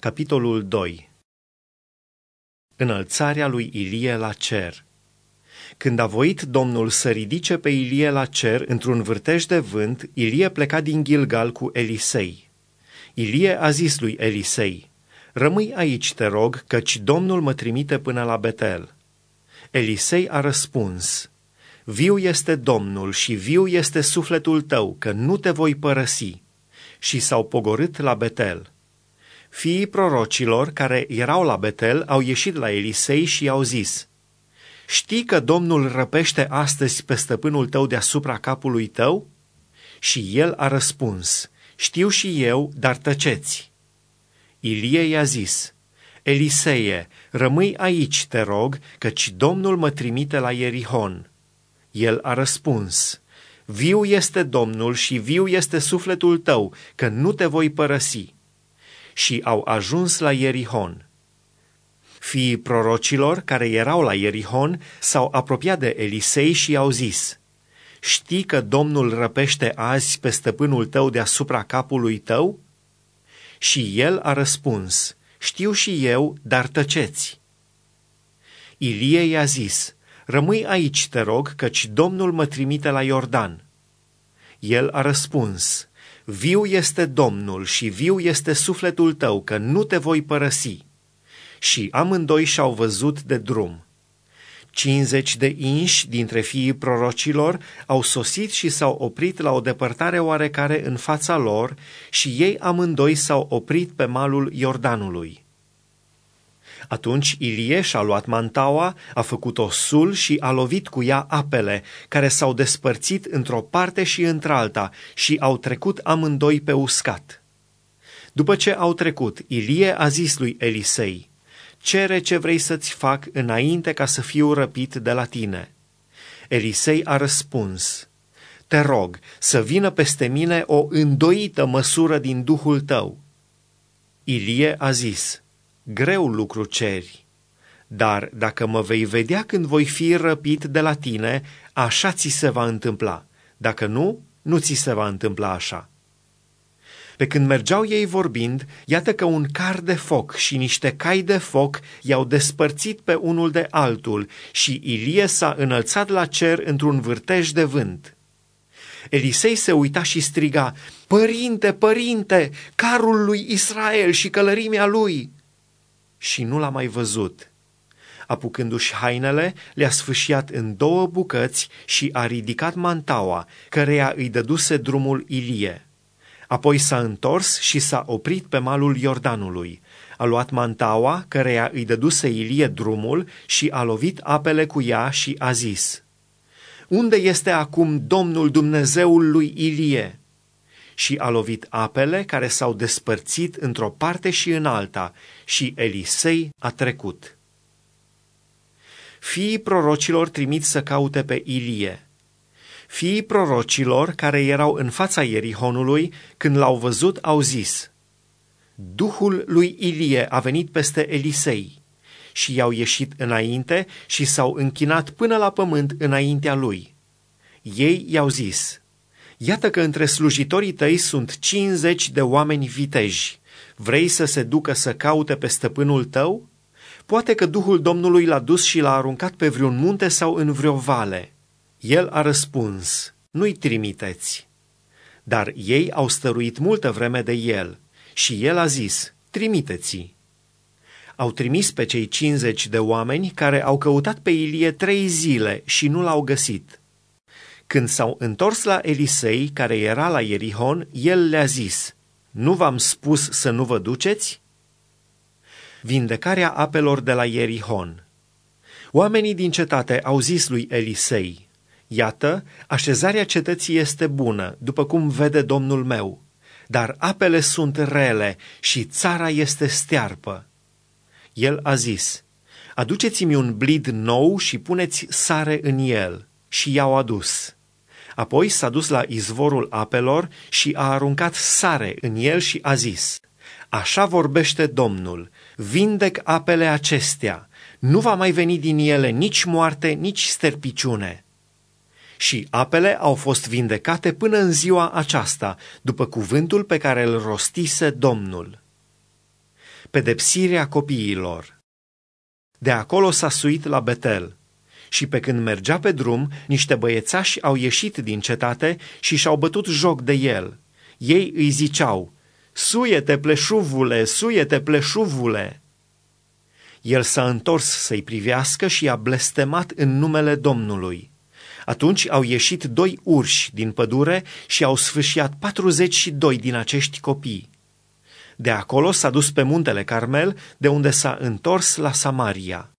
Capitolul 2. Înălțarea lui Ilie la cer. Când a voit Domnul să ridice pe Ilie la cer într-un vârtej de vânt, Ilie pleca din Gilgal cu Elisei. Ilie a zis lui Elisei: „Rămâi aici, te rog, căci Domnul mă trimite până la Betel.” Elisei a răspuns: „Viu este Domnul și viu este sufletul tău, că nu te voi părăsi.” Și s-au pogorât la Betel. Fiii prorocilor care erau la Betel au ieșit la Elisei și i-au zis: „Știi că Domnul răpește astăzi pe stăpânul tău deasupra capului tău?” Și el a răspuns: „Știu și eu, dar tăceți.” Ilie i-a zis: „Eliseie, rămâi aici, te rog, căci Domnul mă trimite la Ierihon.” El a răspuns: „Viu este Domnul și viu este sufletul tău, că nu te voi părăsi.” Și au ajuns la Ierihon. Fiii prorocilor care erau la Ierihon s-au apropiat de Elisei și i-au zis: „Știi că Domnul răpește azi pe stăpânul tău deasupra capului tău?” Și el a răspuns: „Știu și eu, dar tăceți.” Ilie i-a zis: „Rămâi aici, te rog, căci Domnul mă trimite la Iordan.” El a răspuns: „Viu este Domnul și viu este sufletul tău, că nu te voi părăsi.” Și amândoi și-au văzut de drum. 50 de inși dintre fiii prorocilor au sosit și s-au oprit la o depărtare oarecare în fața lor și ei amândoi s-au oprit pe malul Iordanului. Atunci Ilie și-a luat mantaua, a făcut-o sul și a lovit cu ea apele, care s-au despărțit într-o parte și într-alta și au trecut amândoi pe uscat. După ce au trecut, Ilie a zis lui Elisei: „Cere ce vrei să-ți fac înainte ca să fiu răpit de la tine.” Elisei a răspuns: „Te rog să vină peste mine o îndoită măsură din Duhul tău.” Ilie a zis: „Greu lucru ceri, dar dacă mă vei vedea când voi fi răpit de la tine, așa ți se va întâmpla. Dacă nu, nu ți se va întâmpla așa.” Pe când mergeau ei vorbind, iată că un car de foc și niște cai de foc i-au despărțit pe unul de altul și Ilie s-a înălțat la cer într-un vârtej de vânt. Elisei se uita și striga: „Părinte, părinte, carul lui Israel și călărimea lui!” Și nu l-a mai văzut. Apucându-și hainele, le-a sfâșiat în 2 bucăți și a ridicat mantaua, căreia îi dăduse drumul Ilie. Apoi s-a întors și s-a oprit pe malul Iordanului. A luat mantaua, căreia îi dăduse Ilie drumul, și a lovit apele cu ea și a zis: „Unde este acum Domnul Dumnezeul lui Ilie?” Și a lovit apele care s-au despărțit într-o parte și în alta și Elisei a trecut. Fiii prorocilor trimiți să caute pe Ilie. Fiii prorocilor care erau în fața Ierihonului, când l-au văzut, au zis: „Duhul lui Ilie a venit peste Elisei.” Și i-au ieșit înainte și s-au închinat până la pământ înaintea lui. Ei i-au zis: „Iată că între slujitorii tăi sunt 50 de oameni viteji. Vrei să se ducă să caute pe stăpânul tău? Poate că Duhul Domnului l-a dus și l-a aruncat pe vreun munte sau în vreo vale.” El a răspuns: „Nu-i trimiteți.” Dar ei au stăruit multă vreme de el și el a zis: „Trimiteți-i.” Au trimis pe cei 50 de oameni care au căutat pe Ilie 3 zile și nu l-au găsit. Când s-au întors la Elisei, care era la Ierihon, el le-a zis: „Nu v-am spus să nu vă duceți?” Vindecarea apelor de la Ierihon. Oamenii din cetate au zis lui Elisei: „Iată, așezarea cetății este bună, după cum vede domnul meu, dar apele sunt rele și țara este stearpă.” El a zis: „Aduceți-mi un blid nou și puneți sare în el.” Și i-au adus. Apoi s-a dus la izvorul apelor și a aruncat sare în el și a zis: „Așa vorbește Domnul, vindec apele acestea, nu va mai veni din ele nici moarte, nici sterpiciune.” Și apele au fost vindecate până în ziua aceasta, după cuvântul pe care îl rostise Domnul. pedepsirea copiilor. De acolo s-a suit la Betel. Și pe când mergea pe drum, niște băiețași au ieșit din cetate și și-au bătut joc de el. Ei îi ziceau: "Suie-te, pleșuvule, suie-te, pleșuvule!" El s-a întors să-i privească și i-a blestemat în numele Domnului. Atunci au ieșit 2 urși din pădure și au sfâșiat 42 din acești copii. De acolo s-a dus pe muntele Carmel, de unde s-a întors la Samaria.